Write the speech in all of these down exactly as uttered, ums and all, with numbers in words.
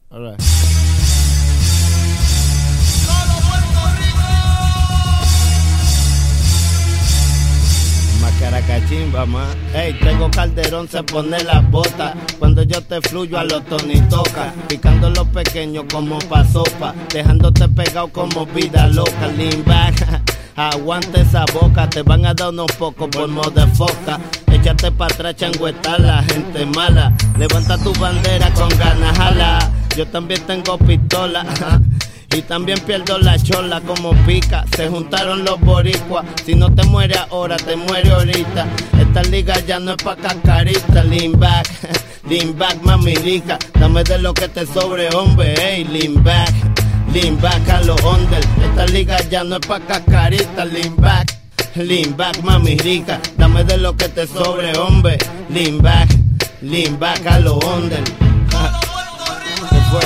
All right. Macaracachimba, ma. Ey, tengo Calderón, se pone las botas. Cuando yo te fluyo a los Tony toca. Picando los pequeños como pa' sopa. Dejándote pegado como vida loca. Lean back, aguante esa boca. Te van a dar unos pocos por de foca. Échate pa' atrás, changuetar la gente mala. Levanta tu bandera con ganas, jala. Yo también tengo pistola, ajá. Y también pierdo la chola como pica. Se juntaron los boricuas. Si no te muere ahora, te muere ahorita. Esta liga ya no es pa' cascarita. Lean back, lean back, mami rica. Dame de lo que te sobre, hombre. Hey, lean back, lean back a los under. Esta liga ya no es pa' cascarita. Lean back, lean back, mami rica. Dame de lo que te sobre, hombre. Lean back, lean back a los under. ¿Qué fue?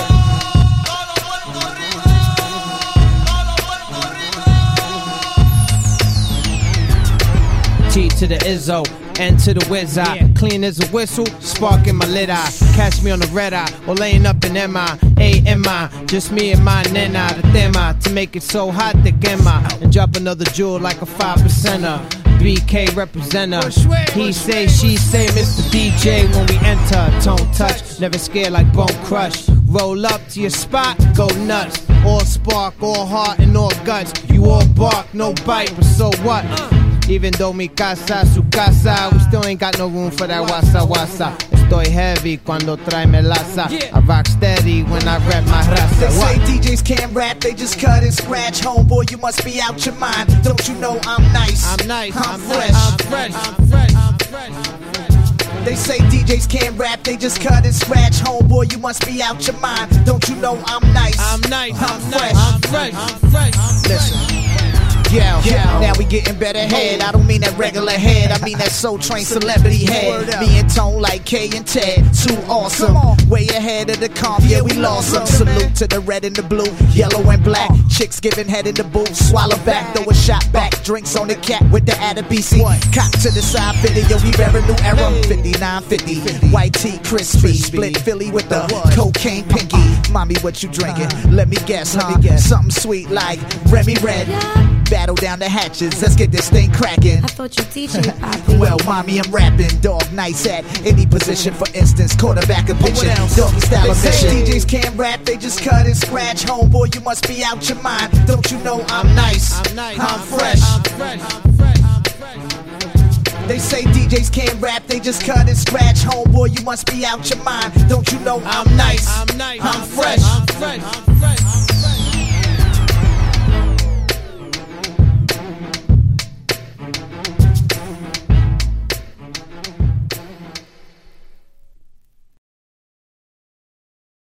T to the Izzo, N to the Wizard. Yeah. Clean as a whistle, spark in my lit eye. Catch me on the red eye, or laying up in M I A M I. Just me and my nena, the tema. To make it so hot, the gemma. And drop another jewel like a five percenter. B K representer. He say, she say, Mister D J when we enter. Tone touch, never scared like Bone Crush. Roll up to your spot, go nuts. All spark, all heart and all guts. You all bark, no bite, but so what? Even though mi casa, su casa, we still ain't got no room for that wasa wasa. Estoy heavy cuando trae melaza. I rock steady when I rap my raza. They say D Js can't rap, they just cut and scratch. Homeboy, you must be out your mind. Don't you know I'm nice? I'm nice, I'm, I'm fresh. Nice. I'm fresh, I'm fresh, I'm fresh, I'm fresh. They say D Js can't rap, they just cut and scratch. Homeboy, you must be out your mind. Don't you know I'm nice? I'm nice, I'm, I'm fresh. I'm fresh, I'm fresh, I'm fresh. Listen. Yeah, yeah, now we getting better head. I don't mean that regular head, I mean that Soul Train celebrity head. Me and Tone like K and Ted, too awesome. Way ahead of the comp, yeah, we lost them. Salute to the red and the blue, yellow and black. Chicks giving head in the booth, swallow back, throw a shot back. Drinks on the cap with the adder B C. Cop to the side, video, we wear a new era. fifty-nine fifty, white tee, crispy. Split Philly with the cocaine pinky. Mommy, what you drinking? Let me guess, huh? Something sweet like Remy Red. Battle down the hatches, let's get this thing cracking. I thought you teaching Poppy. Well, mommy, I'm rapping. Dog nice at any position. For instance, quarterback a pitching. Doggy style of mission. D Js can't rap, they just cut and scratch. Homeboy, you must be out your mind. Don't you know I'm nice? I'm nice, I'm fresh. I'm fresh, I'm fresh, I'm fresh. They say D Js can't rap, they just cut and scratch. Homeboy, you must be out your mind. Don't you know I'm nice? I'm nice, I'm fresh. I'm fresh, I'm fresh.